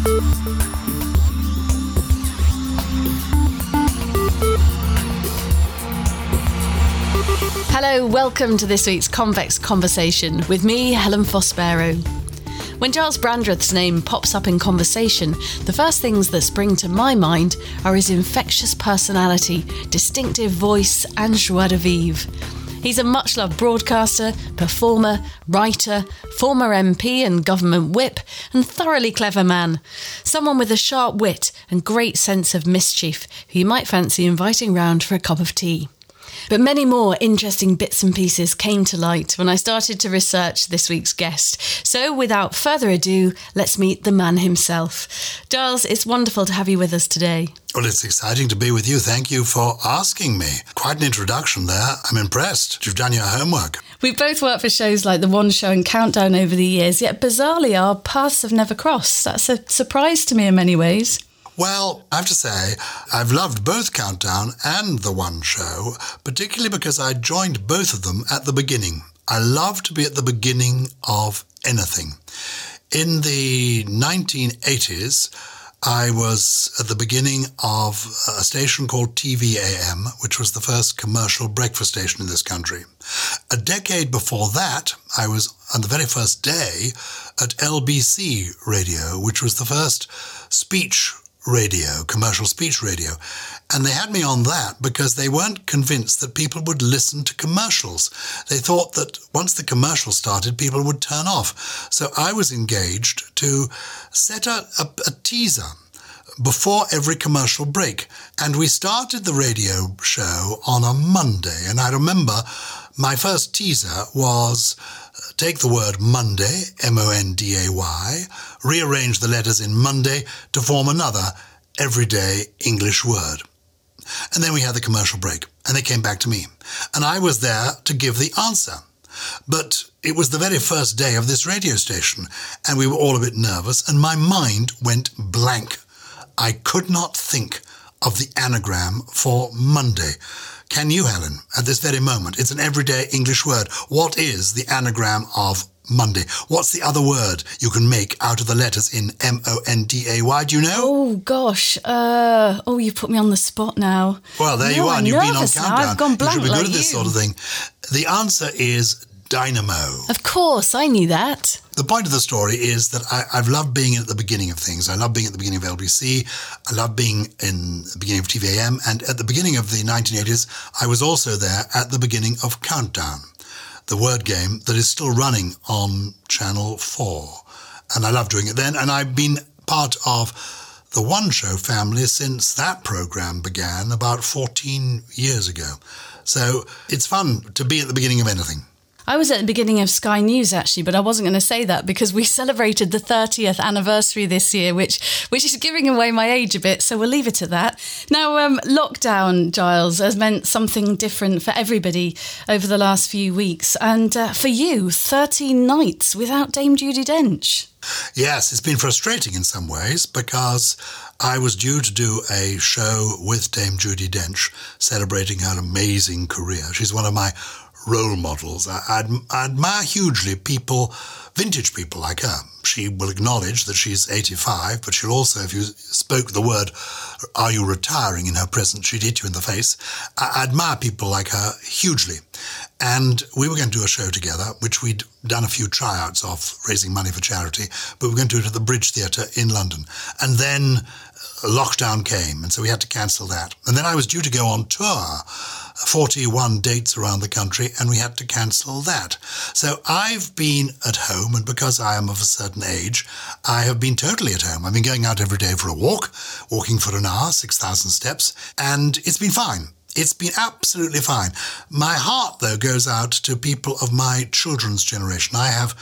Hello, welcome to this week's Convex Conversation with me, Helen Fossbarrow. When Giles Brandreth's name pops up in conversation, the first things that spring to my mind are his infectious personality, distinctive voice and joie de vivre. He's a much-loved broadcaster, performer, writer, former MP and government whip, and thoroughly clever man. Someone with a sharp wit and great sense of mischief, who you might fancy inviting round for a cup of tea. But many more interesting bits and pieces came to light when I started to research this week's guest. So without further ado, let's meet the man himself. Giles, it's wonderful to have you with us today. Well, it's exciting to be with you. Thank you for asking me. Quite an introduction there. I'm impressed. You've done your homework. We've both worked for shows like The One Show and Countdown over the years, yet bizarrely our paths have never crossed. That's a surprise to me in many ways. Well, I have to say, I've loved both Countdown and The One Show, particularly because I joined both of them at the beginning. I love to be at the beginning of anything. In the 1980s, I was at the beginning of a station called TV-AM, which was the first commercial breakfast station in this country. A decade before that, I was on the very first day at LBC Radio, which was the first speech radio, commercial speech radio. And they had me on that because they weren't convinced that people would listen to commercials. They thought that once the commercial started, people would turn off. So I was engaged to set a teaser before every commercial break. And we started the radio show on a Monday. And I remember my first teaser was take the word Monday, M-O-N-D-A-Y, rearrange the letters in Monday to form another everyday English word. And then we had the commercial break, and they came back to me. And I was there to give the answer. But it was the very first day of this radio station, and we were all a bit nervous, and my mind went blank. I could not think of the anagram for Monday. Can you, Helen, at this very moment? It's an everyday English word. What is the anagram of Monday? What's the other word you can make out of the letters in M-O-N-D-A-Y? Do you know? Oh, gosh. You put me on the spot now. Well, there you are, and you've been on Countdown. I've gone blank. You should be good like at this sort of thing. The answer is dynamo. Of course, I knew that. The point of the story is that I've loved being at the beginning of things. I love being at the beginning of LBC. I love being in the beginning of TV-AM. And at the beginning of the 1980s, I was also there at the beginning of Countdown, the word game that is still running on Channel 4. And I love doing it then. And I've been part of the One Show family since that programme began about 14 years ago. So it's fun to be at the beginning of anything. I was at the beginning of Sky News, actually, but I wasn't going to say that because we celebrated the 30th anniversary this year, which is giving away my age a bit, so we'll leave it at that. Now, lockdown, Giles, has meant something different for everybody over the last few weeks. And for you, 13 nights without Dame Judi Dench. Yes, it's been frustrating in some ways because I was due to do a show with Dame Judi Dench celebrating her amazing career. She's one of my role models. I admire hugely vintage people like her. She will acknowledge that she's 85, but she'll also, if you spoke the word, are you retiring in her presence, she'd hit you in the face. I admire people like her hugely. And we were going to do a show together, which we'd done a few tryouts of, raising money for charity, but we were going to do it at the Bridge Theatre in London. And then lockdown came, and so we had to cancel that. And then I was due to go on tour, 41 dates around the country, and we had to cancel that. So I've been at home, and because I am of a certain age, I have been totally at home. I've been going out every day for a walk, walking for an hour, 6,000 steps, and it's been fine. It's been absolutely fine. My heart, though, goes out to people of my children's generation. I have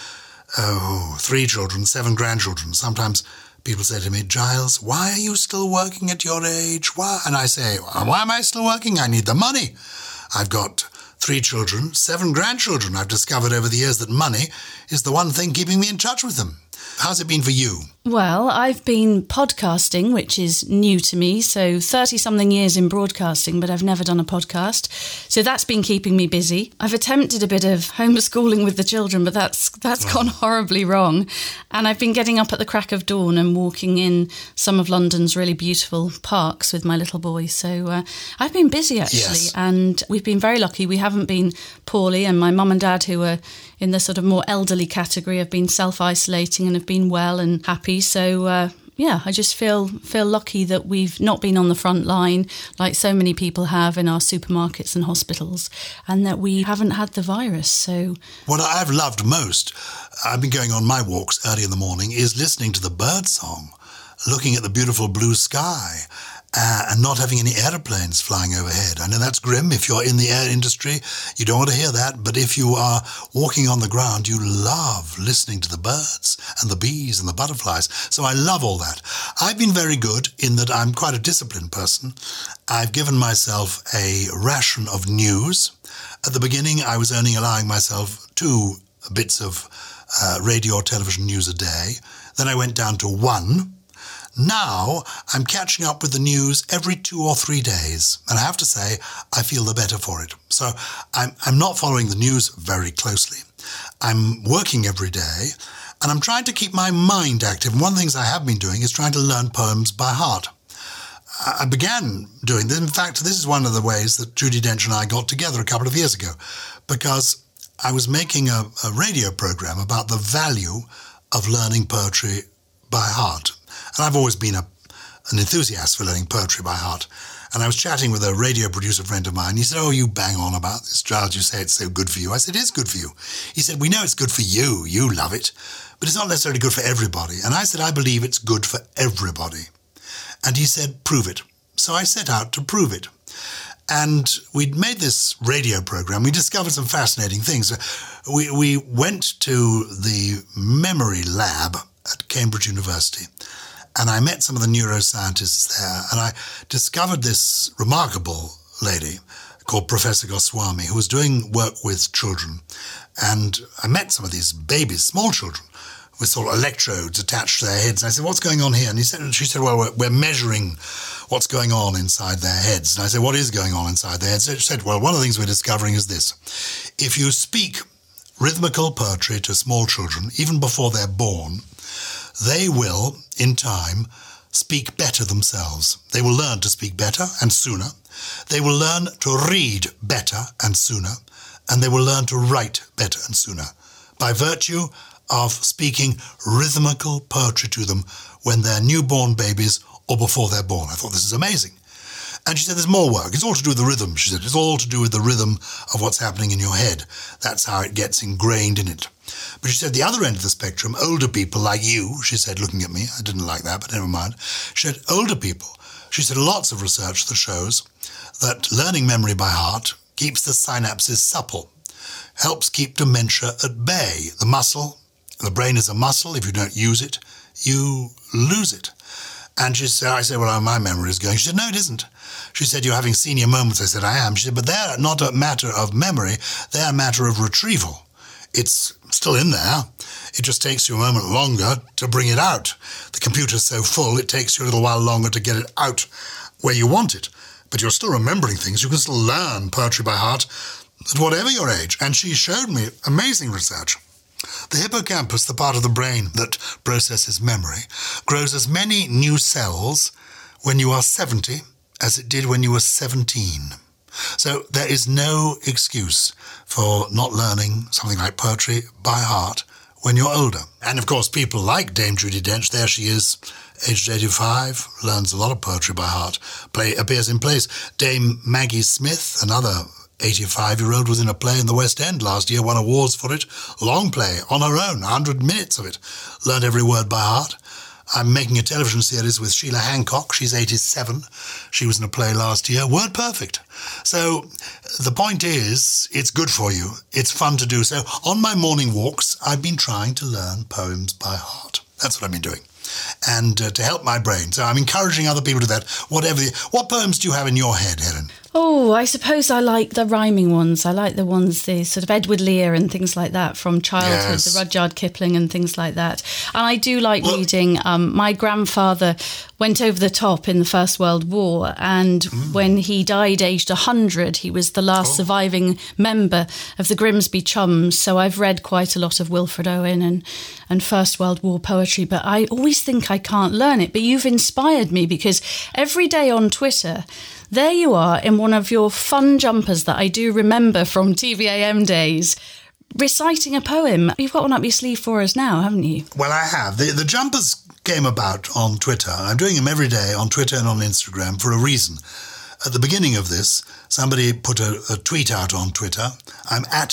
3 children, 7 grandchildren. Sometimes people say to me, Giles, why are you still working at your age? Why? And I say, why am I still working? I need the money. I've got 3 children, 7 grandchildren. I've discovered over the years that money is the one thing keeping me in touch with them. How's it been for you? Well, I've been podcasting, which is new to me. So 30-something years in broadcasting, but I've never done a podcast. So that's been keeping me busy. I've attempted a bit of homeschooling with the children, but that's gone horribly wrong. And I've been getting up at the crack of dawn and walking in some of London's really beautiful parks with my little boy. So I've been busy, actually. Yes. And we've been very lucky. We haven't been poorly. And my mum and dad, who are in the sort of more elderly category, have been self-isolating and have been well and happy. So, I just feel lucky that we've not been on the front line like so many people have in our supermarkets and hospitals, and that we haven't had the virus. So, what I've loved most, I've been going on my walks early in the morning, is listening to the bird song, looking at the beautiful blue sky, and not having any aeroplanes flying overhead. I know that's grim. If you're in the air industry, you don't want to hear that. But if you are walking on the ground, you love listening to the birds and the bees and the butterflies. So I love all that. I've been very good in that I'm quite a disciplined person. I've given myself a ration of news. At the beginning, I was only allowing myself 2 bits of radio or television news a day. Then I went down to 1. Now I'm catching up with the news every 2 or 3 days, and I have to say I feel the better for it. So I'm not following the news very closely. I'm working every day, and I'm trying to keep my mind active. And one of the things I have been doing is trying to learn poems by heart. I began doing this. In fact, this is one of the ways that Judi Dench and I got together a couple of years ago, because I was making a radio program about the value of learning poetry by heart. And I've always been an enthusiast for learning poetry by heart. And I was chatting with a radio producer friend of mine. He said, "Oh, you bang on about this, Giles. You say it's so good for you." I said, "It is good for you." He said, "We know it's good for you. You love it. But it's not necessarily good for everybody." And I said, "I believe it's good for everybody." And he said, "Prove it." So I set out to prove it. And we'd made this radio program. We discovered some fascinating things. We went to the memory lab at Cambridge University, and I met some of the neuroscientists there, and I discovered this remarkable lady called Professor Goswami, who was doing work with children. And I met some of these babies, small children, with sort of electrodes attached to their heads. And I said, "What's going on here?" And she said, "Well, we're measuring what's going on inside their heads." And I said, "What is going on inside their heads?" She said, "Well, one of the things we're discovering is this. If you speak rhythmical poetry to small children, even before they're born, they will, in time, speak better themselves. They will learn to speak better and sooner. They will learn to read better and sooner. And they will learn to write better and sooner, by virtue of speaking rhythmical poetry to them when they're newborn babies or before they're born." I thought, this is amazing. And she said, "There's more work. It's all to do with the rhythm," she said. "It's all to do with the rhythm of what's happening in your head. That's how it gets ingrained in it." But she said, the other end of the spectrum, older people like you, she said, looking at me, I didn't like that, but never mind. She said, older people, she said, lots of research that shows that learning memory by heart keeps the synapses supple, helps keep dementia at bay. The brain is a muscle. If you don't use it, you lose it. And she said, I said, "Well, my memory is going." She said, "No, it isn't." She said, "You're having senior moments." I said, "I am." She said, "But they're not a matter of memory. They're a matter of retrieval. It's still in there. It just takes you a moment longer to bring it out. The computer's so full, it takes you a little while longer to get it out where you want it. But you're still remembering things. You can still learn poetry by heart at whatever your age." And she showed me amazing research. The hippocampus, the part of the brain that processes memory, grows as many new cells when you are 70 as it did when you were 17. So there is no excuse for not learning something like poetry by heart when you're older. And of course, people like Dame Judi Dench, there she is, aged 85, learns a lot of poetry by heart, appears in plays. Dame Maggie Smith, another 85-year-old, was in a play in the West End last year, won awards for it. Long play, on her own, 100 minutes of it. Learned every word by heart. I'm making a television series with Sheila Hancock. She's 87. She was in a play last year. Word perfect. So the point is, it's good for you. It's fun to do. So on my morning walks, I've been trying to learn poems by heart. That's what I've been doing. and to help my brain. So I'm encouraging other people to do that. What poems do you have in your head, Helen? Oh, I suppose I like the rhyming ones. I like the ones, the sort of Edward Lear and things like that from childhood, Yes. the Rudyard Kipling and things like that. And I do like reading. My grandfather went over the top in the First World War, and when he died aged 100, he was the last surviving member of the Grimsby Chums. So I've read quite a lot of Wilfred Owen and First World War poetry, but I always think I can't learn it. But you've inspired me, because every day on Twitter, there you are in one of your fun jumpers that I do remember from TVAM days, reciting a poem. You've got one up your sleeve for us now, haven't you? Well, I have. The jumpers came about on Twitter. I'm doing them every day on Twitter and on Instagram for a reason. At the beginning of this, somebody put a tweet out on Twitter. I'm at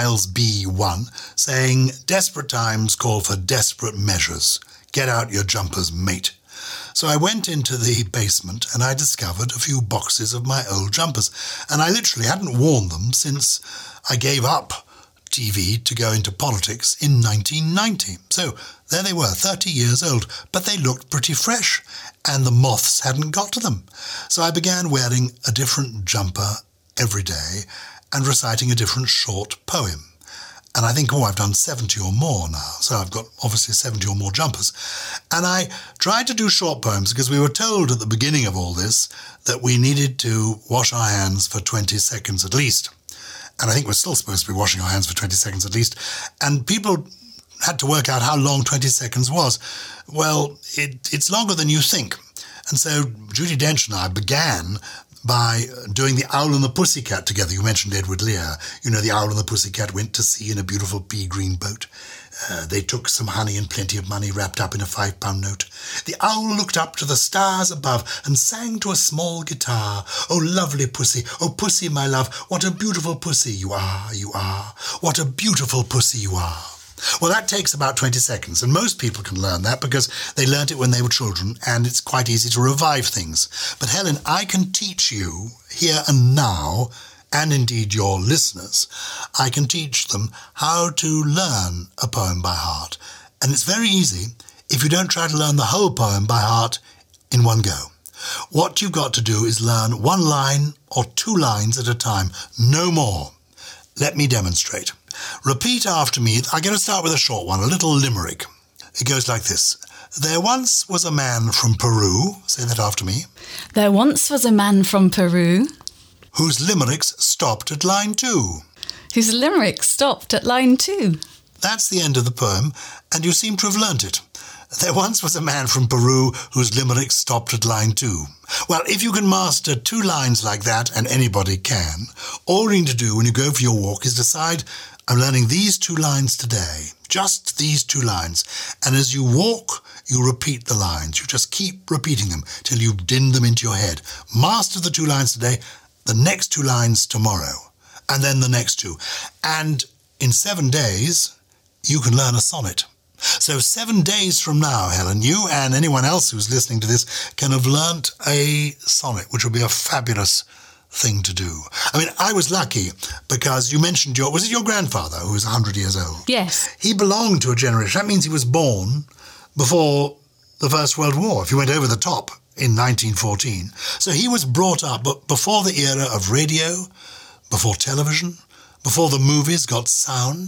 GilesB1, saying, "Desperate times call for desperate measures. Get out your jumpers, mate." So I went into the basement and I discovered a few boxes of my old jumpers. And I literally hadn't worn them since I gave up TV to go into politics in 1990. So there they were, 30 years old, but they looked pretty fresh and the moths hadn't got to them. So I began wearing a different jumper every day and reciting a different short poem. And I think, I've done 70 or more now. So I've got obviously 70 or more jumpers. And I tried to do short poems because we were told at the beginning of all this that we needed to wash our hands for 20 seconds at least. And I think we're still supposed to be washing our hands for 20 seconds at least. And people had to work out how long 20 seconds was. Well, it's longer than you think. And so Judi Dench and I began by doing the Owl and the Pussycat together. You mentioned Edward Lear. You know, the Owl and the Pussycat went to sea in a beautiful pea-green boat. They took some honey and plenty of money wrapped up in a £5 note. The owl looked up to the stars above and sang to a small guitar. "Oh, lovely pussy, oh, pussy, my love, what a beautiful pussy you are, you are. What a beautiful pussy you are." Well, that takes about 20 seconds, and most people can learn that because they learnt it when they were children, and it's quite easy to revive things. But Helen, I can teach you here and now, and indeed your listeners, I can teach them how to learn a poem by heart. And it's very easy if you don't try to learn the whole poem by heart in one go. What you've got to do is learn one line or two lines at a time, no more. Let me demonstrate. Repeat after me. I'm going to start with a short one, a little limerick. It goes like this. There once was a man from Peru. Say that after me. There once was a man from Peru. Whose limericks stopped at line 2. Whose limerick stopped at line 2. That's the end of the poem, and you seem to have learnt it. There once was a man from Peru whose limerick stopped at line 2. Well, if you can master 2 lines like that, and anybody can, all you need to do when you go for your walk is decide, I'm learning these 2 lines today, just these 2 lines. And as you walk, you repeat the lines. You just keep repeating them till you've dinned them into your head. Master the 2 lines today, the next 2 lines tomorrow, and then the next 2. And in 7 days, you can learn a sonnet. So 7 days from now, Helen, you and anyone else who's listening to this can have learnt a sonnet, which will be a fabulous thing to do. I mean, I was lucky because you mentioned was it your grandfather who was 100 years old? Yes. He belonged to a generation. That means he was born before the First World War, if you went over the top in 1914. So he was brought up before the era of radio, before television, before the movies got sound.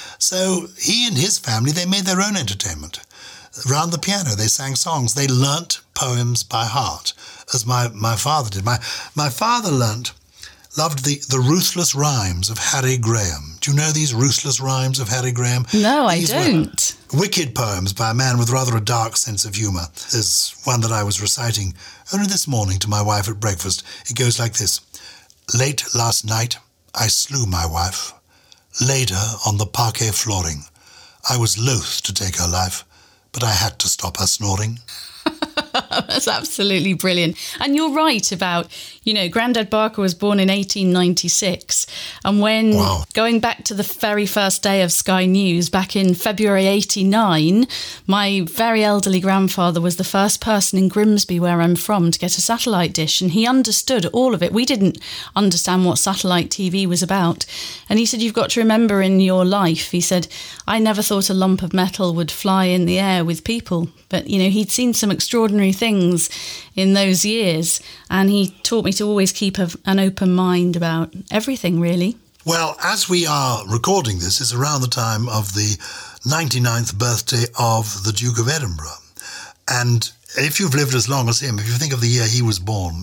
So he and his family, they made their own entertainment. Around the piano, they sang songs. They learnt poems by heart, as my father did. My father loved the ruthless rhymes of Harry Graham. Do you know these ruthless rhymes of Harry Graham? No, I don't. Wicked poems by a man with rather a dark sense of humour. There's one that I was reciting only this morning to my wife at breakfast. It goes like this. Late last night, I slew my wife. Laid her on the parquet flooring. I was loath to take her life, but I had to stop her snoring. That's absolutely brilliant. And you're right about, Grandad Barker was born in 1896. And when going back to the very first day of Sky News back in February 89, my very elderly grandfather was the first person in Grimsby, where I'm from, to get a satellite dish. And he understood all of it. We didn't understand what satellite TV was about. And he said, you've got to remember in your life, he said, I never thought a lump of metal would fly in the air with people. But, he'd seen some extraordinary things in those years, and he taught me to always keep an open mind about everything, really. Well, as we are recording this, it's around the time of the 99th birthday of the Duke of Edinburgh. And if you've lived as long as him, if you think of the year he was born,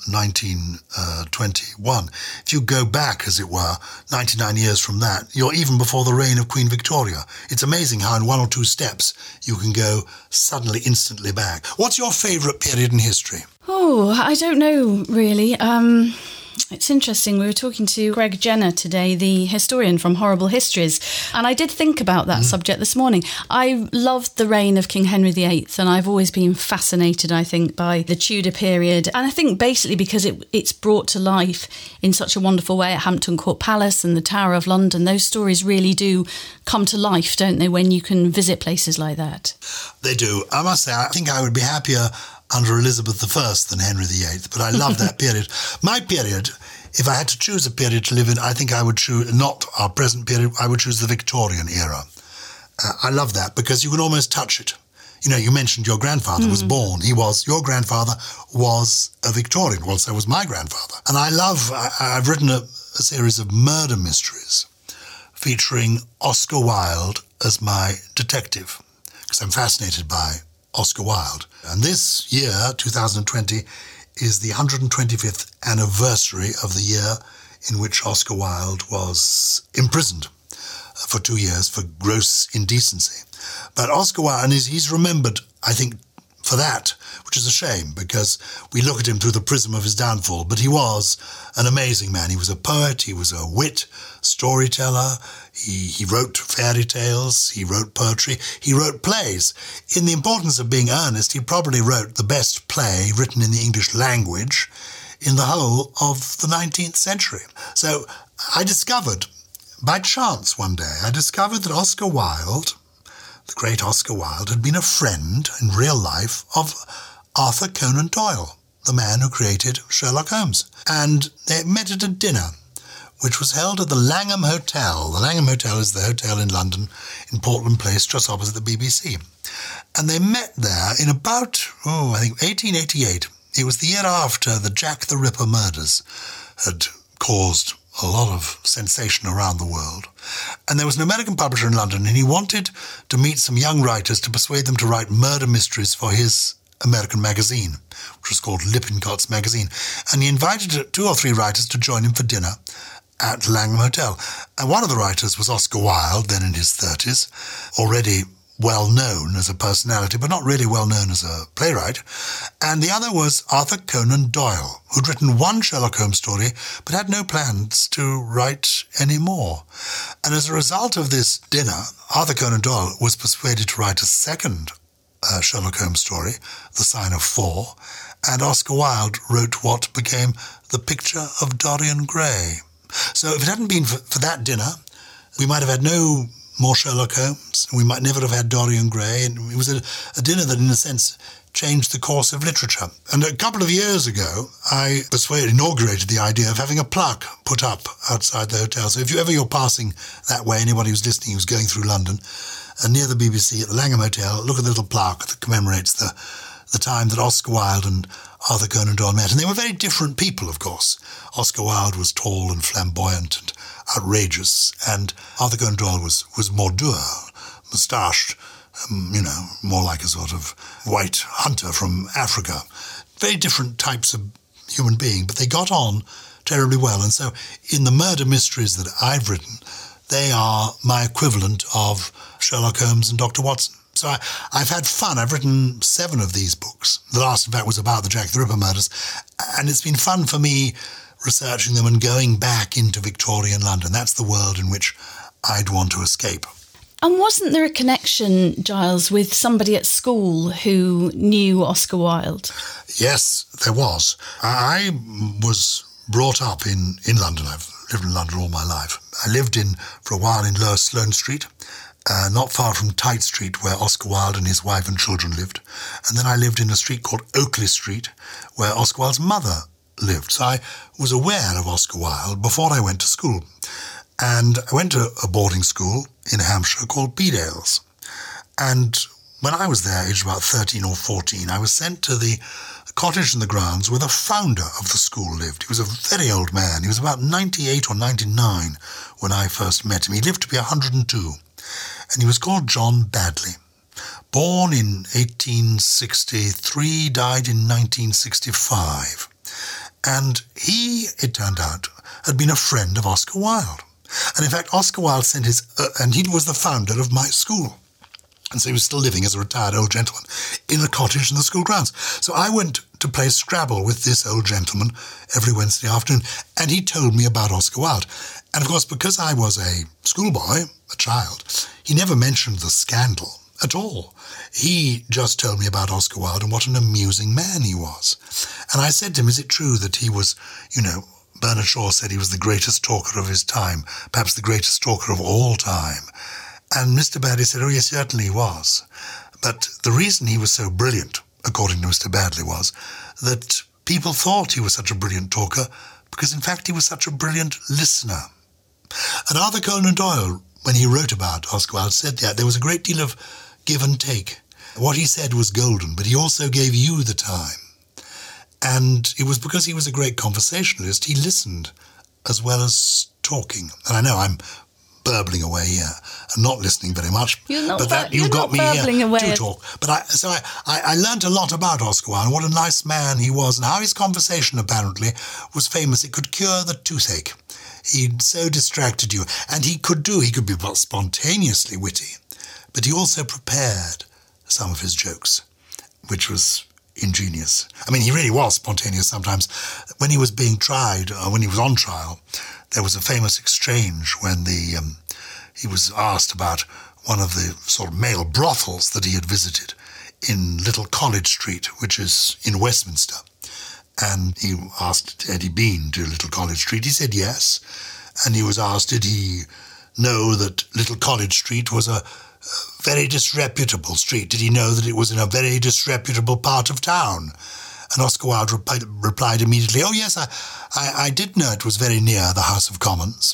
1921, if you go back, as it were, 99 years from that, you're even before the reign of Queen Victoria. It's amazing how in one or two steps you can go suddenly, instantly back. What's your favourite period in history? Oh, I don't know, really. It's interesting. We were talking to Greg Jenner today, the historian from Horrible Histories, and I did think about that subject this morning. I loved the reign of King Henry VIII, and I've always been fascinated, I think, by the Tudor period. And I think basically because it's brought to life in such a wonderful way at Hampton Court Palace and the Tower of London. Those stories really do come to life, don't they, when you can visit places like that? They do. I must say, I think I would be happier under Elizabeth I than Henry VIII, but I love that period. My period, if I had to choose a period to live in, I think I would choose, not our present period, I would choose the Victorian era. I love that because you can almost touch it. You mentioned your grandfather was born. Your grandfather was a Victorian. Well, so was my grandfather. And I've written a series of murder mysteries featuring Oscar Wilde as my detective, because I'm fascinated by Oscar Wilde. And this year, 2020, is the 125th anniversary of the year in which Oscar Wilde was imprisoned for 2 years for gross indecency. But Oscar Wilde, and he's remembered, I think, for that, which is a shame because we look at him through the prism of his downfall. But he was an amazing man. He was a poet, he was a wit, storyteller, he wrote fairy tales, he wrote poetry, he wrote plays. In The Importance of Being Earnest, he probably wrote the best play written in the English language in the whole of the 19th century. So I discovered, by chance one day, that Oscar Wilde, the great Oscar Wilde, had been a friend in real life of Arthur Conan Doyle, the man who created Sherlock Holmes. And they met at a dinner, which was held at the Langham Hotel. The Langham Hotel is the hotel in London, in Portland Place, just opposite the BBC. And they met there in about, 1888. It was the year after the Jack the Ripper murders had caused a lot of sensation around the world. And there was an American publisher in London, and he wanted to meet some young writers to persuade them to write murder mysteries for his American magazine, which was called Lippincott's Magazine. And he invited 2 or 3 writers to join him for dinner at Langham Hotel. And one of the writers was Oscar Wilde, then in his 30s, already well known as a personality, but not really well known as a playwright. And the other was Arthur Conan Doyle, who'd written one Sherlock Holmes story, but had no plans to write any more. And as a result of this dinner, Arthur Conan Doyle was persuaded to write a second Sherlock Holmes story, The Sign of 4, and Oscar Wilde wrote what became The Picture of Dorian Gray. So if it hadn't been for that dinner, we might have had no more Sherlock Holmes. We might never have had Dorian Gray. And it was a dinner that, in a sense, changed the course of literature. And a couple of years ago, I inaugurated the idea of having a plaque put up outside the hotel. So if you're passing that way, anybody who's listening who's going through London, near the BBC at the Langham Hotel, look at the little plaque that commemorates the time that Oscar Wilde and Arthur Conan Doyle met. And they were very different people, of course. Oscar Wilde was tall and flamboyant and outrageous, and Arthur Conan Doyle was more dour, moustached, more like a sort of white hunter from Africa. Very different types of human being, but they got on terribly well. And so in the murder mysteries that I've written, they are my equivalent of Sherlock Holmes and Dr. Watson. So I've had fun. I've written 7 of these books. The last, in fact, was about the Jack the Ripper murders. And it's been fun for me researching them and going back into Victorian London. That's the world in which I'd want to escape. And wasn't there a connection, Giles, with somebody at school who knew Oscar Wilde? Yes, there was. I was brought up in London. I've lived in London all my life. I lived for a while in Lower Sloane Street, not far from Tite Street, where Oscar Wilde and his wife and children lived. And then I lived in a street called Oakley Street, where Oscar Wilde's mother lived. So I was aware of Oscar Wilde before I went to school. And I went to a boarding school in Hampshire called Bedales. And when I was there, aged about 13 or 14, I was sent to the cottage in the grounds where the founder of the school lived. He was a very old man. He was about 98 or 99 when I first met him. He lived to be 102. And he was called John Baddeley. Born in 1863, died in 1965. And he, it turned out, had been a friend of Oscar Wilde. And in fact, Oscar Wilde sent and he was the founder of my school. And so he was still living as a retired old gentleman in a cottage in the school grounds. So I went to play Scrabble with this old gentleman every Wednesday afternoon, and he told me about Oscar Wilde. And of course, because I was a schoolboy, a child, he never mentioned the scandal at all. He just told me about Oscar Wilde and what an amusing man he was. And I said to him, is it true that he was, Bernard Shaw said he was the greatest talker of his time, perhaps the greatest talker of all time. And Mr. Baddeley said, oh, yes, certainly he was. But the reason he was so brilliant, according to Mr. Baddeley, was that people thought he was such a brilliant talker because, in fact, he was such a brilliant listener. And Arthur Conan Doyle, when he wrote about Oscar Wilde, said that there was a great deal of give and take. What he said was golden, but he also gave you the time. And it was because he was a great conversationalist. He listened as well as talking. And I know I'm burbling away here and not listening very much. You've got me here to talk. But I learned a lot about Oscar Wilde and what a nice man he was and how his conversation apparently was famous. It could cure the toothache. He so distracted you. And he could be spontaneously witty, but he also prepared some of his jokes, which was ingenious. I mean, he really was spontaneous sometimes. When he was being tried, or when he was on trial, there was a famous exchange when he was asked about one of the sort of male brothels that he had visited in Little College Street, which is in Westminster. And he asked, had he been to Little College Street? He said yes. And he was asked, did he know that Little College Street was a very disreputable street? Did he know that it was in a very disreputable part of town? And Oscar Wilde replied immediately, oh, yes, I did know it was very near the House of Commons.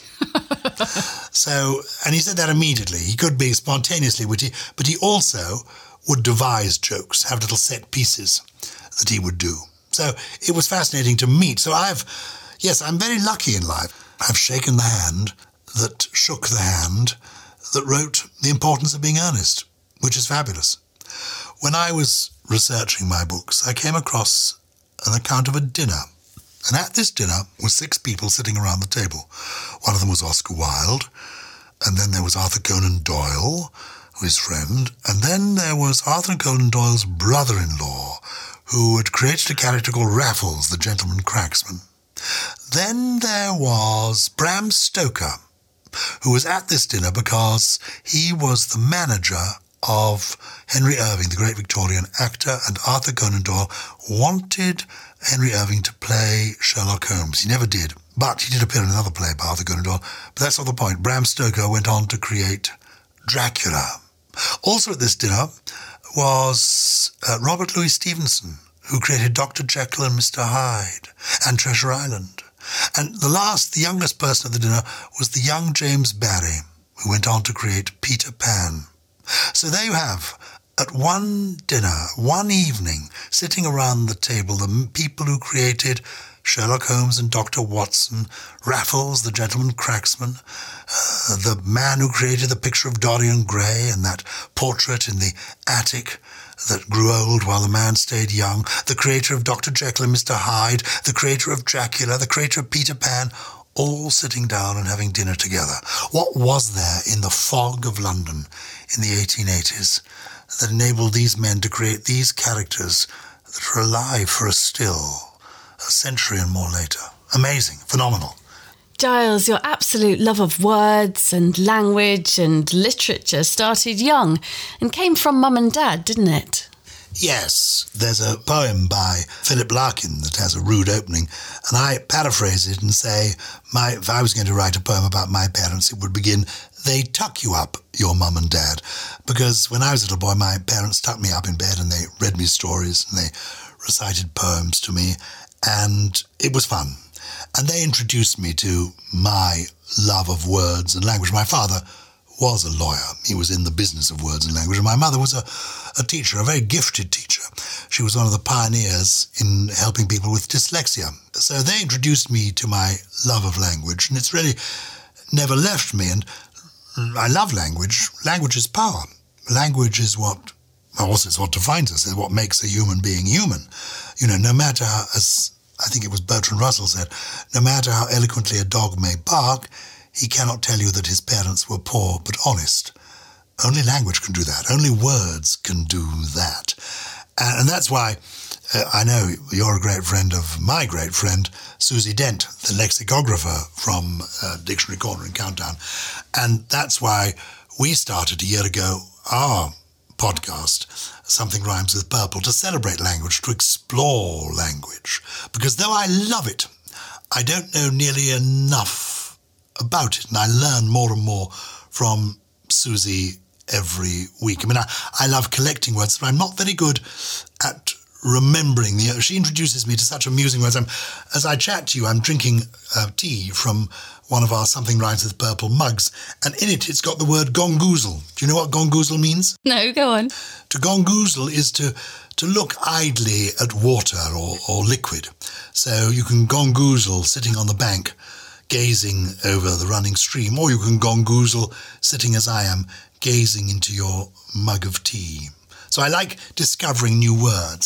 And he said that immediately. He could be spontaneously witty, but he also would devise jokes, have little set pieces that he would do. So it was fascinating to meet. So I'm very lucky in life. I've shaken the hand that shook the hand that wrote The Importance of Being Earnest, which is fabulous. When I was researching my books, I came across an account of a dinner. And at this dinner were 6 people sitting around the table. One of them was Oscar Wilde, and then there was Arthur Conan Doyle, his friend, and then there was Arthur Conan Doyle's brother-in-law, who had created a character called Raffles, the gentleman cracksman. Then there was Bram Stoker, who was at this dinner because he was the manager of Henry Irving, the great Victorian actor, and Arthur Conan Doyle wanted Henry Irving to play Sherlock Holmes. He never did, but he did appear in another play by Arthur Conan Doyle. But that's not the point. Bram Stoker went on to create Dracula. Also at this dinner was Robert Louis Stevenson, who created Dr. Jekyll and Mr. Hyde and Treasure Island. And the youngest person at the dinner was the young James Barrie, who went on to create Peter Pan. So there you have, at one dinner, one evening, sitting around the table, the people who created Sherlock Holmes and Dr. Watson, Raffles, the gentleman cracksman, the man who created the picture of Dorian Gray and that portrait in the attic that grew old while the man stayed young, the creator of Dr. Jekyll and Mr. Hyde, the creator of Dracula, the creator of Peter Pan, all sitting down and having dinner together. What was there in the fog of London in the 1880s that enabled these men to create these characters that are alive for us still, a century and more later? Amazing, phenomenal. Giles, your absolute love of words and language and literature started young and came from Mum and Dad, didn't it? Yes, there's a poem by Philip Larkin that has a rude opening, and I paraphrase it and say, if I was going to write a poem about my parents, it would begin, "They tuck you up, your mum and dad." Because when I was a little boy, my parents tucked me up in bed and they read me stories and they recited poems to me, and it was fun. And they introduced me to my love of words and language. My father was a lawyer. He was in the business of words and language. And my mother was a teacher, a very gifted teacher. She was one of the pioneers in helping people with dyslexia. So they introduced me to my love of language, and it's really never left me. And I love language. Language is power. Language is what defines us, is what makes a human being human. You know, no matter how, as I think it was Bertrand Russell said, no matter how eloquently a dog may bark, he cannot tell you that his parents were poor but honest. Only language can do that. Only words can do that. And that's why I know you're a great friend of my great friend, Susie Dent, the lexicographer from Dictionary Corner and Countdown. And that's why we started a year ago our podcast, Something Rhymes with Purple, to celebrate language, to explore language. Because though I love it, I don't know nearly enough about it, and I learn more and more from Susie every week. I mean, I love collecting words, but I'm not very good at remembering. She introduces me to such amusing words. As I chat to you, I'm drinking tea from one of our Something Rhymes with Purple mugs, and in it, it's got the word gongoozle. Do you know what gongoozle means? No, go on. To gongoozle is to look idly at water or liquid. So you can gongoozle sitting on the bank, gazing over the running stream, or you can gongoozle sitting as I am, gazing into your mug of tea. So I like discovering new words.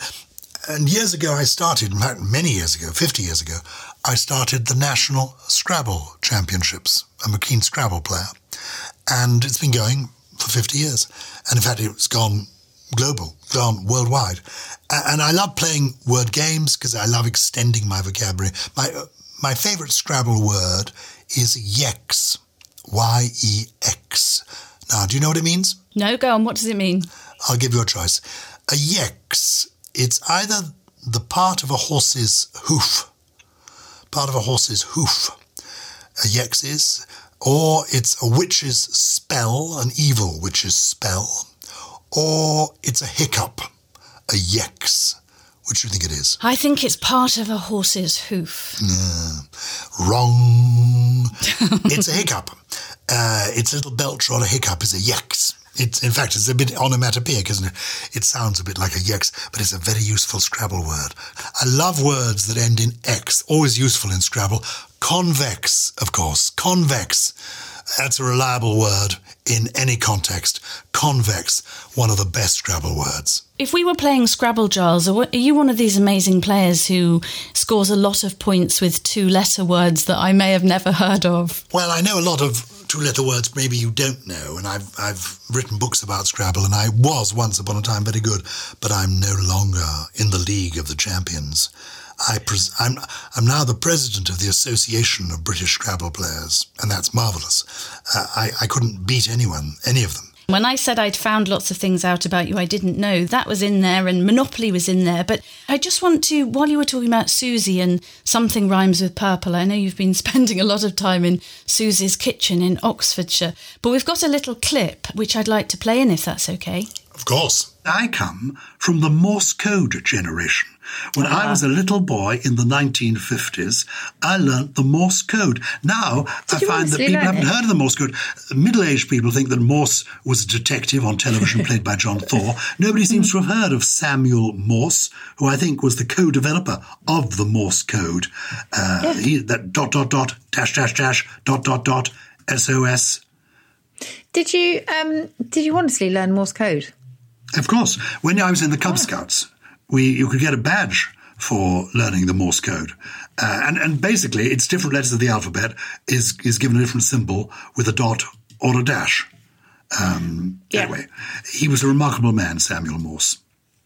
And years ago I started, in fact many years ago, 50 years ago, I started the National Scrabble Championships. I'm a keen Scrabble player. And it's been going for 50 years. And in fact it's gone global, gone worldwide. And I love playing word games because I love extending my vocabulary. My favourite Scrabble word is yex, Y-E-X. Now, do you know what it means? No, go on. What does it mean? I'll give you a choice. A yex, it's either the part of a horse's hoof, a yex is, or it's a witch's spell, an evil witch's spell, or it's a hiccup, a yex. Which do you think it is? I think it's part of a horse's hoof. Wrong. It's a hiccup. Its little belcher on a hiccup is a yex. In fact, it's a bit onomatopoeic, isn't it? It sounds a bit like a yex, but it's a very useful Scrabble word. I love words that end in X, always useful in Scrabble. Convex, of course. Convex. That's a reliable word in any context. Convex, one of the best Scrabble words. If we were playing Scrabble, Giles, are you one of these amazing players who scores a lot of points with two-letter words that I may have never heard of? Well, I know a lot of two-letter words maybe you don't know, and I've written books about Scrabble, and I was once upon a time very good, but I'm no longer in the League of the Champions. I'm now the president of the Association of British Scrabble Players, and that's marvellous. I couldn't beat any of them. When I said I'd found lots of things out about you I didn't know, that was in there, and Monopoly was in there. But I just want to, while you were talking about Susie and Something Rhymes with Purple, I know you've been spending a lot of time in Susie's kitchen in Oxfordshire, but we've got a little clip which I'd like to play in, if that's okay. Of course. I come from the Morse code generation. When I was a little boy in the 1950s, I learnt the Morse code. Now, I find that people haven't heard of the Morse code. Middle-aged people think that Morse was a detective on television played by John Thor. Nobody seems to have heard of Samuel Morse, who I think was the co-developer of the Morse code. That ... SOS. Did you honestly learn Morse code? Of course. When I was in the Cub Scouts, you could get a badge for learning the Morse code. And basically, it's different letters of the alphabet is given a different symbol with a dot or a dash. Anyway, he was a remarkable man, Samuel Morse.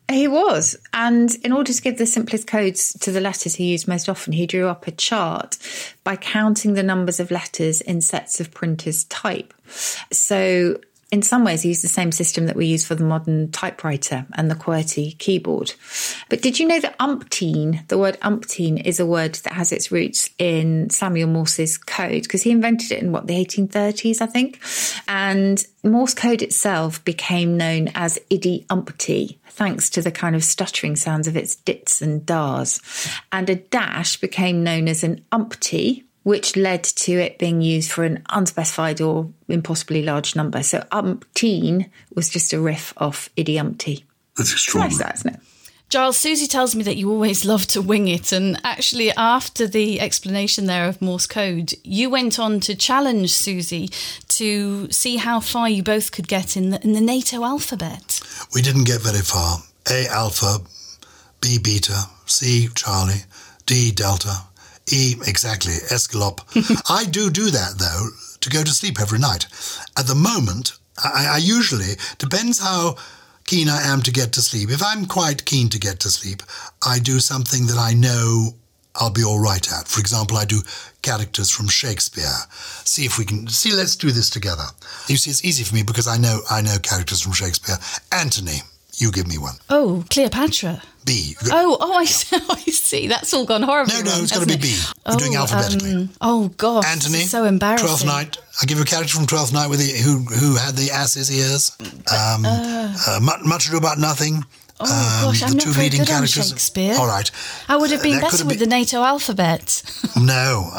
He was. And in order to give the simplest codes to the letters he used most often, he drew up a chart by counting the numbers of letters in sets of printer's type. So in some ways, he used the same system that we use for the modern typewriter and the QWERTY keyboard. But did you know that umpteen, the word umpteen, is a word that has its roots in Samuel Morse's code? Because he invented it in, the 1830s, I think. And Morse code itself became known as idiumpty, thanks to the kind of stuttering sounds of its dits and dars. And a dash became known as an umpty, which led to it being used for an unspecified or impossibly large number. So umpteen was just a riff off idiumpty. That's extraordinary. It's nice, that, isn't it? Giles, Susie tells me that you always love to wing it. And actually, after the explanation there of Morse code, you went on to challenge Susie to see how far you both could get in the NATO alphabet. We didn't get very far. A alpha, B beta, C Charlie, D delta, E exactly, escalop. I do that, though, to go to sleep every night. At the moment, I usually, depends how keen I am to get to sleep. If I'm quite keen to get to sleep, I do something that I know I'll be all right at. For example, I do characters from Shakespeare. Let's do this together. You see, it's easy for me because I know characters from Shakespeare. Anthony, you give me one. Oh, Cleopatra. B. I see. That's all gone horribly No, wrong, it's got to be B. We're doing alphabetically. Gosh, Anthony, so embarrassing. Twelfth Night. I give you a character from Twelfth Night with who had the ass's ears. Much Ado About Nothing. Gosh, I'm the not two very leading good characters. on Shakespeare. All right. I would have been That better could have with the NATO alphabet. No,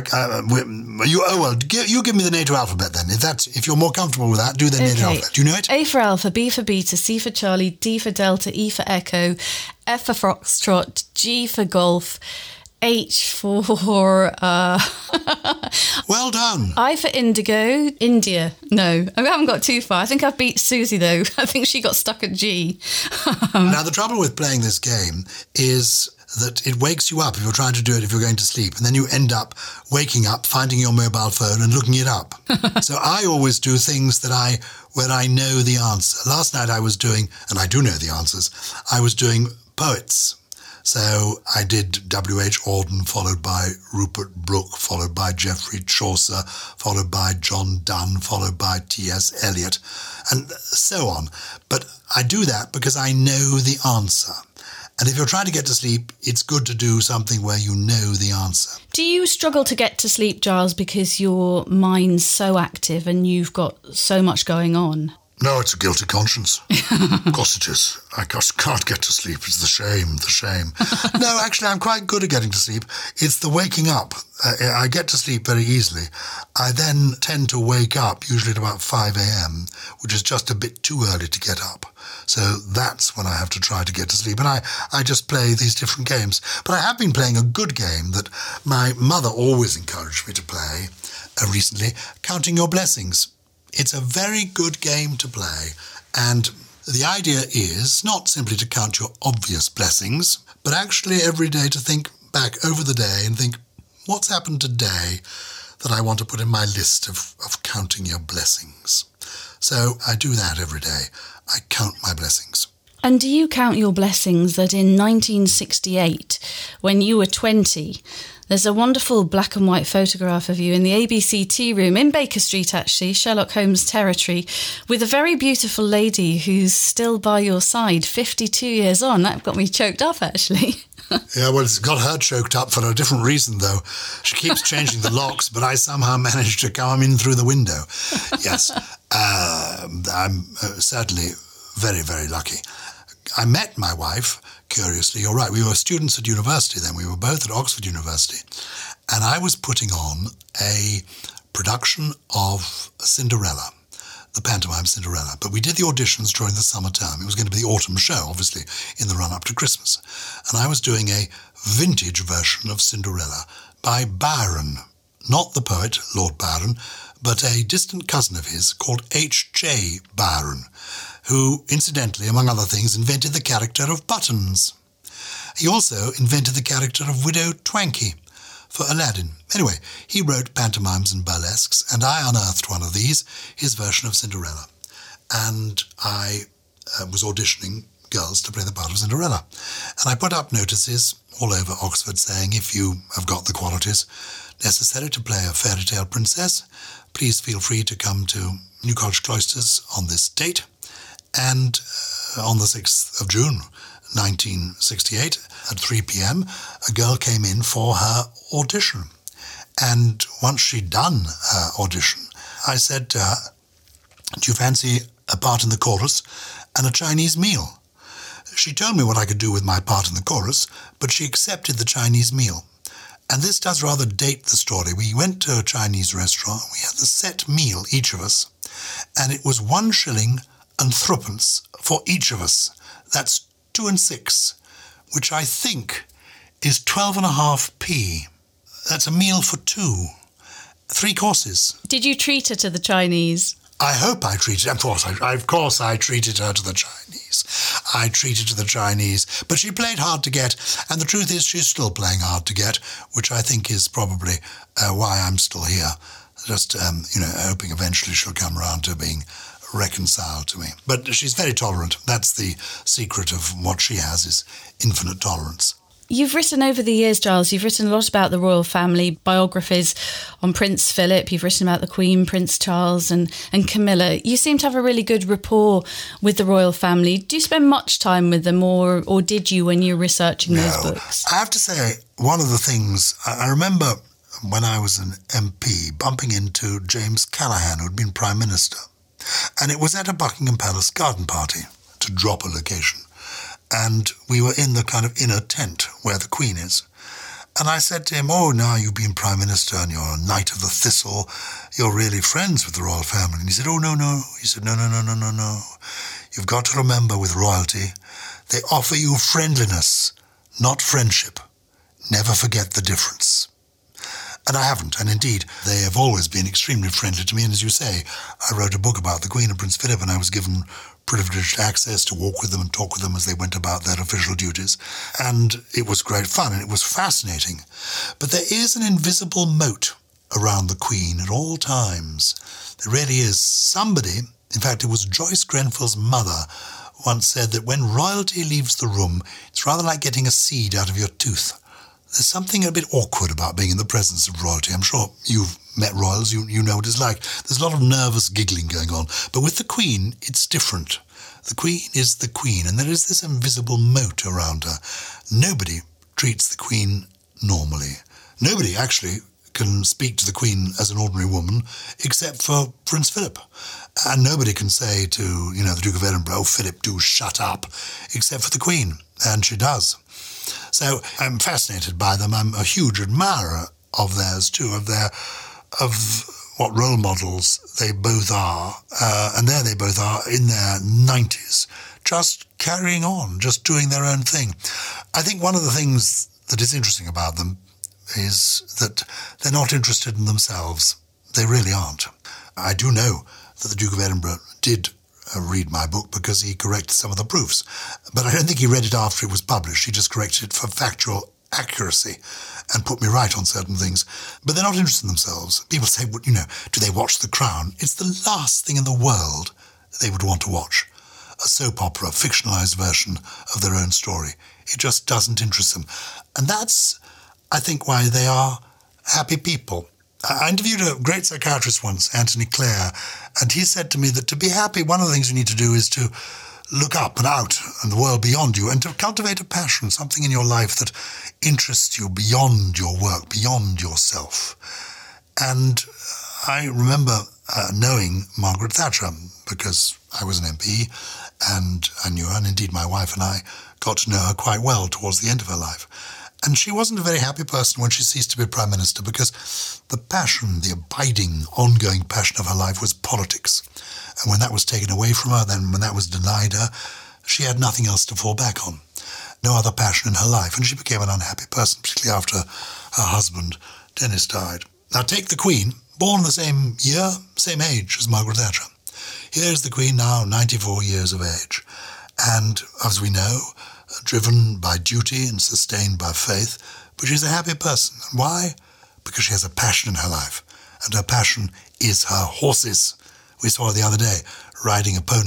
you give me the NATO alphabet then. If you're more comfortable with that, do the NATO alphabet. Do you know it? A for Alpha, B for Beta, C for Charlie, D for Delta, E for Echo, F for Foxtrot, G for Golf, H for... Well done. I for Indigo, India. No, I haven't got too far. I think I've beat Susie, though. I think she got stuck at G. Now, the trouble with playing this game is that it wakes you up if you're trying to do it if you're going to sleep, and then you end up waking up, finding your mobile phone and looking it up. So I always do things where I know the answer. Last night I was doing, and I do know the answers, I was doing poets. So I did W.H. Auden, followed by Rupert Brooke, followed by Geoffrey Chaucer, followed by John Donne, followed by T.S. Eliot, and so on. But I do that because I know the answer. And if you're trying to get to sleep, it's good to do something where you know the answer. Do you struggle to get to sleep, Giles, because your mind's so active and you've got so much going on? No, it's a guilty conscience. Of course it is. I just can't get to sleep. It's the shame. No, actually, I'm quite good at getting to sleep. It's the waking up. I get to sleep very easily. I then tend to wake up, usually at about 5 a.m., which is just a bit too early to get up. So that's when I have to try to get to sleep. And I just play these different games. But I have been playing a good game that my mother always encouraged me to play recently, Counting Your Blessings. It's a very good game to play, and the idea is not simply to count your obvious blessings, but actually every day to think back over the day and think, what's happened today that I want to put in my list of counting your blessings? So I do that every day. I count my blessings. And do you count your blessings that in 1968, when you were 20, there's a wonderful black and white photograph of you in the ABC tea room in Baker Street, actually, Sherlock Holmes territory, with a very beautiful lady who's still by your side, 52 years on. That got me choked up, actually. Yeah, well, it's got her choked up for a different reason, though. She keeps changing the locks, but I somehow managed to come in through the window. Yes, I'm certainly very, very lucky. I met my wife, curiously, you're right, we were students at university then, we were both at Oxford University, and I was putting on a production of Cinderella, the pantomime Cinderella, but we did the auditions during the summer term. It was going to be the autumn show, obviously, in the run-up to Christmas, and I was doing a vintage version of Cinderella by Byron, not the poet, Lord Byron, but a distant cousin of his called H.J. Byron, who, incidentally, among other things, invented the character of Buttons. He also invented the character of Widow Twankey for Aladdin. Anyway, he wrote pantomimes and burlesques, and I unearthed one of these, his version of Cinderella. And I was auditioning girls to play the part of Cinderella. And I put up notices all over Oxford saying, if you have got the qualities necessary to play a fairy tale princess, please feel free to come to New College Cloisters on this date. And on the 6th of June, 1968, at 3 p.m, a girl came in for her audition. And once she'd done her audition, I said to her, do you fancy a part in the chorus and a Chinese meal? She told me what I could do with my part in the chorus, but she accepted the Chinese meal. And this does rather date the story. We went to a Chinese restaurant, we had the set meal, each of us, and it was 1 shilling and threepence for each of us. That's 2 and 6, which I think is 12.5p. That's a meal for 2. 3 courses. Did you treat her to the Chinese? I hope I treated her. Of course I treated her to the Chinese. I treated to the Chinese. But she played hard to get, and the truth is she's still playing hard to get, which I think is probably why I'm still here. Just, hoping eventually she'll come around to being reconciled to me. But she's very tolerant. That's the secret of what she has, is infinite tolerance. You've written over the years, Giles, you've written a lot about the royal family, biographies on Prince Philip, you've written about the Queen, Prince Charles and Camilla. You seem to have a really good rapport with the royal family. Do you spend much time with them, or did you when you were researching those books? I have to say, one of the things, I remember when I was an MP bumping into James Callaghan, who had been Prime Minister, and it was at a Buckingham Palace garden party, to drop a location. And we were in the kind of inner tent where the Queen is. And I said to him, oh, now you've been Prime Minister and you're a Knight of the Thistle, you're really friends with the royal family. And he said, oh, no. He said, no. You've got to remember with royalty, they offer you friendliness, not friendship. Never forget the difference. And I haven't, and indeed, they have always been extremely friendly to me. And as you say, I wrote a book about the Queen and Prince Philip, and I was given privileged access to walk with them and talk with them as they went about their official duties. And it was great fun, and it was fascinating. But there is an invisible moat around the Queen at all times. There really is. Somebody, in fact, it was Joyce Grenfell's mother, once said that when royalty leaves the room, it's rather like getting a seed out of your tooth. There's something a bit awkward about being in the presence of royalty. I'm sure you've met royals, you know what it's like. There's a lot of nervous giggling going on. But with the Queen, it's different. The Queen is the Queen, and there is this invisible moat around her. Nobody treats the Queen normally. Nobody actually can speak to the Queen as an ordinary woman, except for Prince Philip. And nobody can say to, the Duke of Edinburgh, oh, Philip, do shut up, except for the Queen. And she does. So I'm fascinated by them. I'm a huge admirer of theirs too, of what role models they both are. And there they both are in their 90s, just carrying on, just doing their own thing. I think one of the things that is interesting about them is that they're not interested in themselves. They really aren't. I do know that the Duke of Edinburgh did read my book because he corrected some of the proofs. But I don't think he read it after it was published. He just corrected it for factual accuracy and put me right on certain things. But they're not interested in themselves. People say, well, do they watch The Crown? It's the last thing in the world they would want to watch. A soap opera, fictionalized version of their own story. It just doesn't interest them. And that's, I think, why they are happy people. I interviewed a great psychiatrist once, Anthony Clare, and he said to me that to be happy, one of the things you need to do is to look up and out and the world beyond you, and to cultivate a passion, something in your life that interests you beyond your work, beyond yourself. And I remember knowing Margaret Thatcher because I was an MP and I knew her, and indeed my wife and I got to know her quite well towards the end of her life. And she wasn't a very happy person when she ceased to be Prime Minister because the passion, the abiding, ongoing passion of her life was politics. And when that was taken away from her, then when that was denied her, she had nothing else to fall back on. No other passion in her life. And she became an unhappy person, particularly after her husband, Dennis, died. Now take the Queen, born the same year, same age as Margaret Thatcher. Here's the Queen now, 94 years of age. And as we know, driven by duty and sustained by faith, but she's a happy person. And why? Because she has a passion in her life, and her passion is her horses. We saw her the other day riding a pony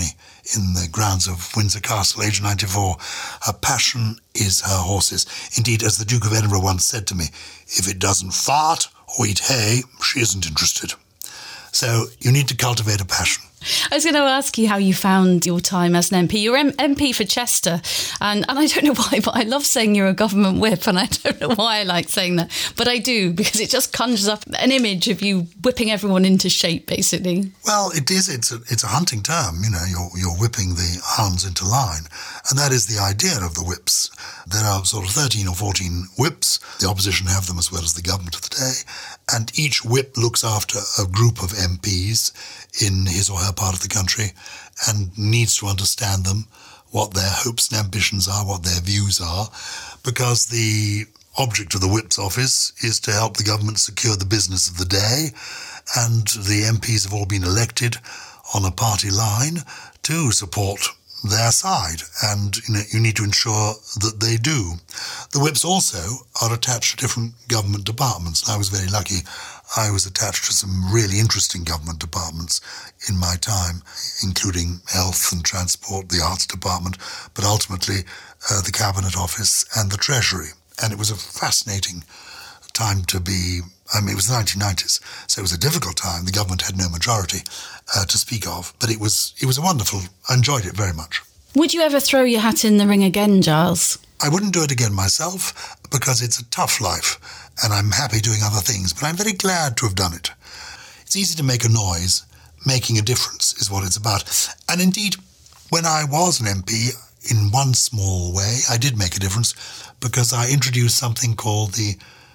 in the grounds of Windsor Castle, age 94. Her passion is her horses. Indeed, as the Duke of Edinburgh once said to me, if it doesn't fart or eat hay, she isn't interested. So you need to cultivate a passion. I was going to ask you how you found your time as an MP. You're MP for Chester, and I don't know why, but I love saying you're a government whip, and I don't know why I like saying that, but I do, because it just conjures up an image of you whipping everyone into shape, basically. Well, it is. It's a hunting term. You know, you're whipping the hounds into line, and that is the idea of the whips. There are sort of 13 or 14 whips. The opposition have them as well as the government of the day, and each whip looks after a group of MPs in his or her part of the country and needs to understand them, what their hopes and ambitions are, what their views are, because the object of the whip's office is to help the government secure the business of the day, and the MPs have all been elected on a party line to support their side, and you need to ensure that they do. The whips also are attached to different government departments. I was very lucky. I was attached to some really interesting government departments in my time, including health and transport, the arts department, but ultimately the Cabinet Office and the Treasury. And it was a fascinating time to be. It was the 1990s, so it was a difficult time. The government had no majority to speak of, but it was a wonderful. I enjoyed it very much. Would you ever throw your hat in the ring again, Giles? I wouldn't do it again myself because it's a tough life, and I'm happy doing other things, but I'm very glad to have done it. It's easy to make a noise. Making a difference is what it's about. And indeed, when I was an MP, in one small way, I did make a difference because I introduced something called the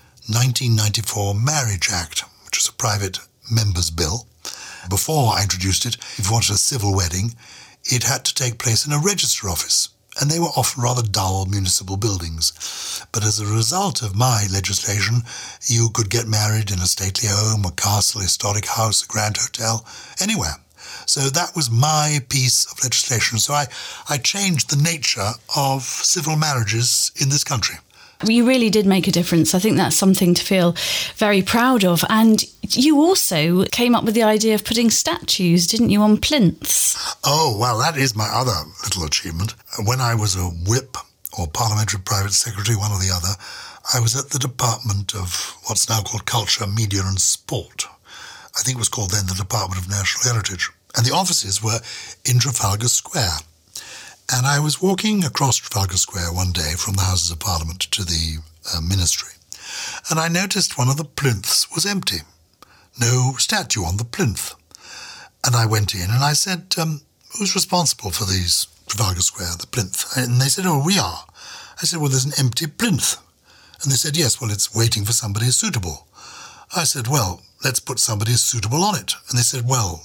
1994 Marriage Act, which was a private member's bill. Before I introduced it, if you wanted a civil wedding, it had to take place in a register office, and they were often rather dull municipal buildings. But as a result of my legislation, you could get married in a stately home, a castle, a historic house, a grand hotel, anywhere. So that was my piece of legislation. So I changed the nature of civil marriages in this country. You really did make a difference. I think that's something to feel very proud of. And you also came up with the idea of putting statues, didn't you, on plinths? Oh, well, that is my other little achievement. When I was a whip or parliamentary private secretary, one or the other, I was at the Department of what's now called Culture, Media and Sport. I think it was called then the Department of National Heritage. And the offices were in Trafalgar Square. And I was walking across Trafalgar Square one day from the Houses of Parliament to the ministry, and I noticed one of the plinths was empty. No statue on the plinth. And I went in and I said, who's responsible for these Trafalgar Square, the plinth? And they said, oh, we are. I said, well, there's an empty plinth. And they said, yes, well, it's waiting for somebody suitable. I said, well, let's put somebody suitable on it. And they said, well,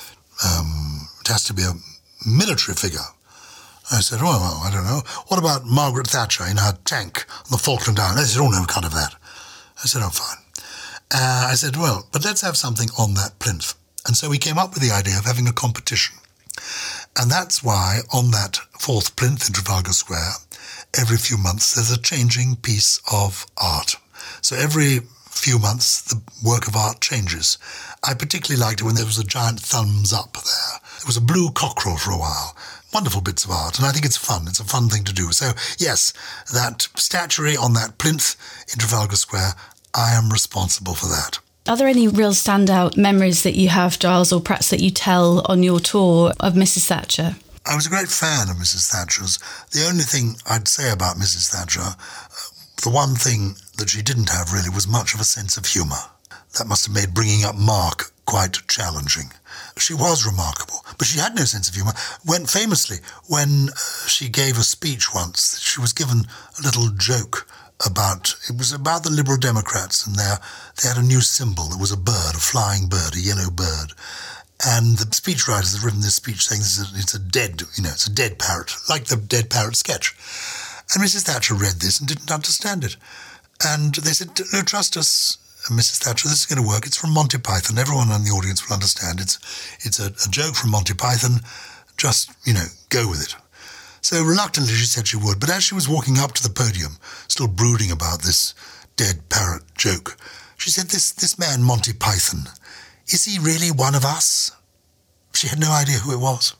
it has to be a military figure. I said, well, I don't know. What about Margaret Thatcher in her tank on the Falkland Islands? They said, oh, no, we can't have that. I said, oh, fine. I said, well, but let's have something on that plinth. And so we came up with the idea of having a competition. And that's why on that fourth plinth in Trafalgar Square, every few months there's a changing piece of art. So every few months the work of art changes. I particularly liked it when there was a giant thumbs up there. There was a blue cockerel for a while. Wonderful bits of art, and I think it's fun. It's a fun thing to do. So, yes, that statuary on that plinth in Trafalgar Square, I am responsible for that. Are there any real standout memories that you have, Giles, or perhaps that you tell on your tour of Mrs. Thatcher? I was a great fan of Mrs. Thatcher's. The only thing I'd say about Mrs. Thatcher, the one thing that she didn't have really was much of a sense of humour. That must have made bringing up Mark quite challenging. She was remarkable, but she had no sense of humour. Famously, when she gave a speech once, she was given a little joke it was about the Liberal Democrats, and they had a new symbol. There was a bird, a flying bird, a yellow bird. And the speechwriters had written this speech saying it's a dead parrot, like the dead parrot sketch. And Mrs. Thatcher read this and didn't understand it. And they said, no, trust us, Mrs. Thatcher, this is going to work. It's from Monty Python. Everyone in the audience will understand. It's a joke from Monty Python. Just, go with it. So reluctantly she said she would, but as she was walking up to the podium, still brooding about this dead parrot joke, she said, this man Monty Python, is he really one of us? She had no idea who it was.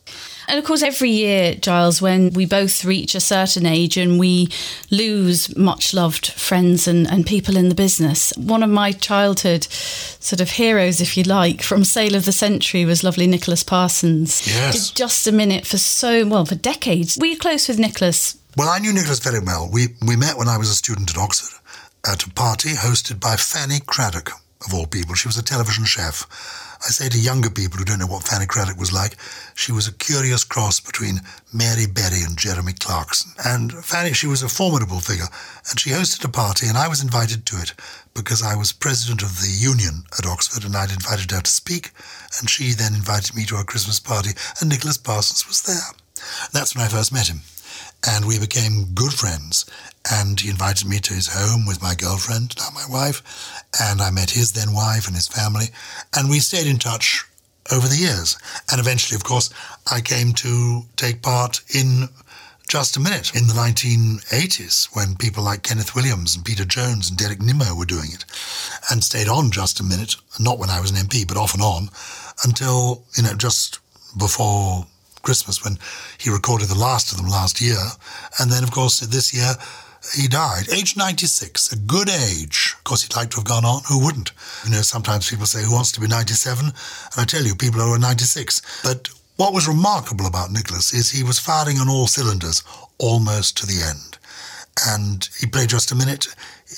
And of course, every year, Giles, when we both reach a certain age and we lose much loved friends and people in the business, one of my childhood sort of heroes, if you like, from Sale of the Century was lovely Nicholas Parsons. Yes. Did Just a Minute for decades. Were you close with Nicholas? Well, I knew Nicholas very well. We met when I was a student at Oxford at a party hosted by Fanny Craddock, of all people. She was a television chef. I say to younger people who don't know what Fanny Craddock was like, she was a curious cross between Mary Berry and Jeremy Clarkson. And Fanny, she was a formidable figure, and she hosted a party, and I was invited to it because I was president of the union at Oxford, and I'd invited her to speak, and she then invited me to her Christmas party, and Nicholas Parsons was there. That's when I first met him. And we became good friends, and he invited me to his home with my girlfriend, now my wife, and I met his then wife and his family, and we stayed in touch over the years. And eventually, of course, I came to take part in Just a Minute in the 1980s, when people like Kenneth Williams and Peter Jones and Derek Nimmo were doing it, and stayed on Just a Minute, not when I was an MP, but off and on, until, just before Christmas, when he recorded the last of them last year. And then, of course, this year he died, age 96, a good age. Of course, he'd like to have gone on. Who wouldn't? Sometimes people say, who wants to be 97? And I tell you, people are 96. But what was remarkable about Nicholas is he was firing on all cylinders almost to the end. And he played Just a Minute.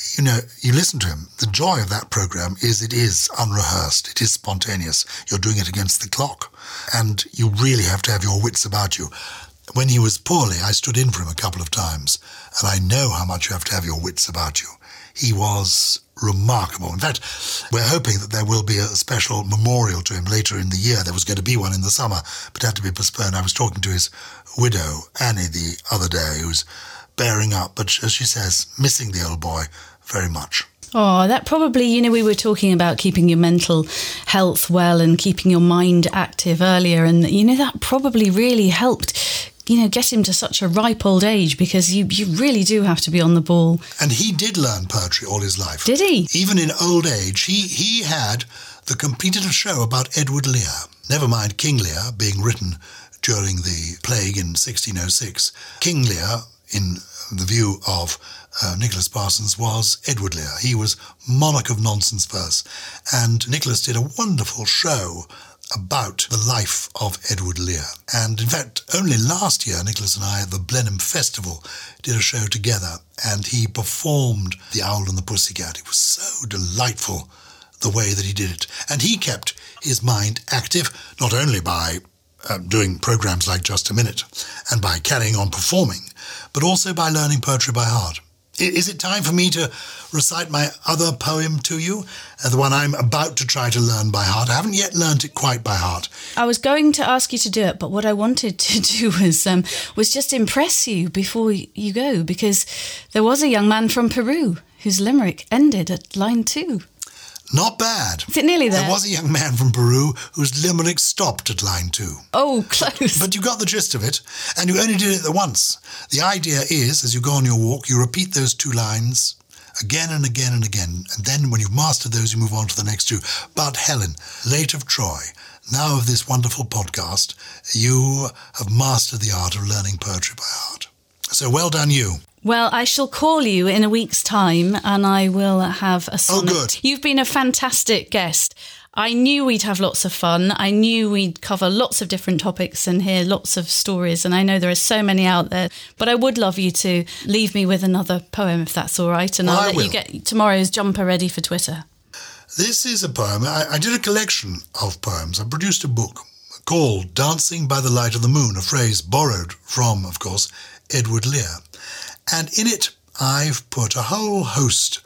You listen to him. The joy of that programme is it is unrehearsed. It is spontaneous. You're doing it against the clock. And you really have to have your wits about you. When he was poorly, I stood in for him a couple of times, and I know how much you have to have your wits about you. He was remarkable. In fact, we're hoping that there will be a special memorial to him later in the year. There was going to be one in the summer, but had to be postponed. I was talking to his widow, Annie, the other day, who's bearing up, but as she says, missing the old boy very much. Oh, that probably, we were talking about keeping your mental health well and keeping your mind active earlier. And, that probably really helped, get him to such a ripe old age, because you really do have to be on the ball. And he did learn poetry all his life. Did he? Even in old age, he had the completed show about Edward Lear. Never mind King Lear being written during the plague in 1606. King Lear, in the view of Nicholas Parsons, was Edward Lear. He was monarch of nonsense verse. And Nicholas did a wonderful show about the life of Edward Lear. And in fact, only last year, Nicholas and I at the Blenheim Festival did a show together, and he performed The Owl and the Pussycat. It was so delightful the way that he did it. And he kept his mind active, not only by doing programmes like Just a Minute and by carrying on performing, but also by learning poetry by heart. Is it time for me to recite my other poem to you? The one I'm about to try to learn by heart. I haven't yet learnt it quite by heart. I was going to ask you to do it, but what I wanted to do was just impress you before you go, because there was a young man from Peru whose limerick ended at line 2. Not bad. Is it nearly there? There was a young man from Peru whose limerick stopped at line 2. Oh, close. But you got the gist of it, and you only did it the once. The idea is, as you go on your walk, you repeat those 2 lines again and again and again, and then when you've mastered those, you move on to the next 2. But Helen, late of Troy, now of this wonderful podcast, you have mastered the art of learning poetry by heart. So well done you. Well, I shall call you in a week's time and I will have a sonnet. Oh, good. You've been a fantastic guest. I knew we'd have lots of fun. I knew we'd cover lots of different topics and hear lots of stories. And I know there are so many out there. But I would love you to leave me with another poem, if that's all right. And I'll let you get tomorrow's jumper ready for Twitter. This is a poem. I did a collection of poems. I produced a book called Dancing by the Light of the Moon, a phrase borrowed from, of course, Edward Lear. And in it, I've put a whole host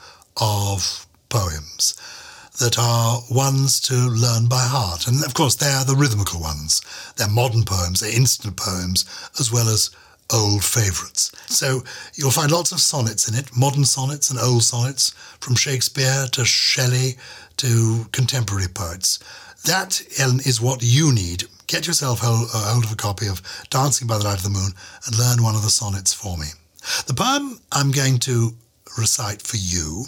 of poems that are ones to learn by heart. And, of course, they are the rhythmical ones. They're modern poems, they're instant poems, as well as old favourites. So you'll find lots of sonnets in it, modern sonnets and old sonnets, from Shakespeare to Shelley to contemporary poets. That, Ellen, is what you need. Get yourself hold of a copy of Dancing by the Light of the Moon and learn one of the sonnets for me. The poem I'm going to recite for you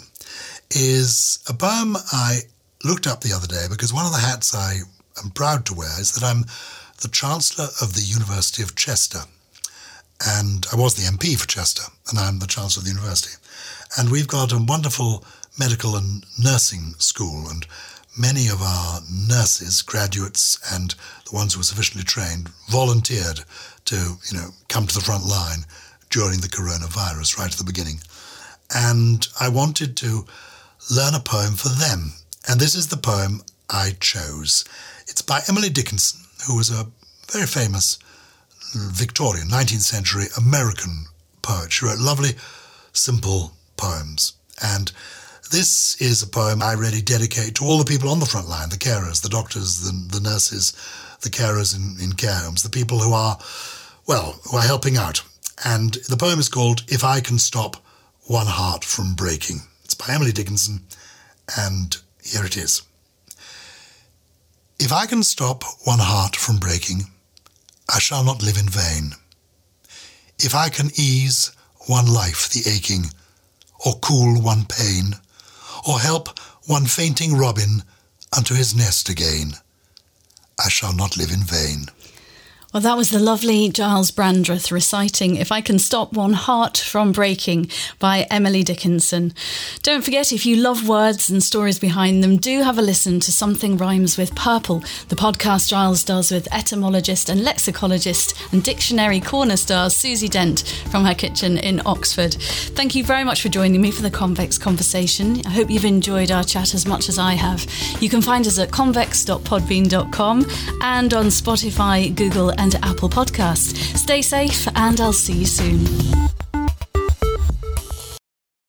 is a poem I looked up the other day, because one of the hats I am proud to wear is that I'm the Chancellor of the University of Chester. And I was the MP for Chester, and I'm the Chancellor of the University. And we've got a wonderful medical and nursing school, and many of our nurses, graduates, and the ones who were sufficiently trained volunteered to, come to the front line during the coronavirus, right at the beginning. And I wanted to learn a poem for them. And this is the poem I chose. It's by Emily Dickinson, who was a very famous Victorian, 19th century American poet. She wrote lovely, simple poems. And this is a poem I really dedicate to all the people on the front line, the carers, the doctors, the nurses, the carers in care homes, the people who are helping out. And the poem is called If I Can Stop One Heart From Breaking. It's by Emily Dickinson, and here it is. If I can stop one heart from breaking, I shall not live in vain. If I can ease one life the aching, or cool one pain, or help one fainting robin unto his nest again, I shall not live in vain. Well, that was the lovely Giles Brandreth reciting If I Can Stop One Heart From Breaking by Emily Dickinson. Don't forget, if you love words and stories behind them, do have a listen to Something Rhymes with Purple, the podcast Giles does with etymologist and lexicologist and Dictionary Corner star Susie Dent from her kitchen in Oxford. Thank you very much for joining me for the Convex Conversation. I hope you've enjoyed our chat as much as I have. You can find us at convex.podbean.com and on Spotify, Google and Apple Podcasts. Stay safe, and I'll see you soon.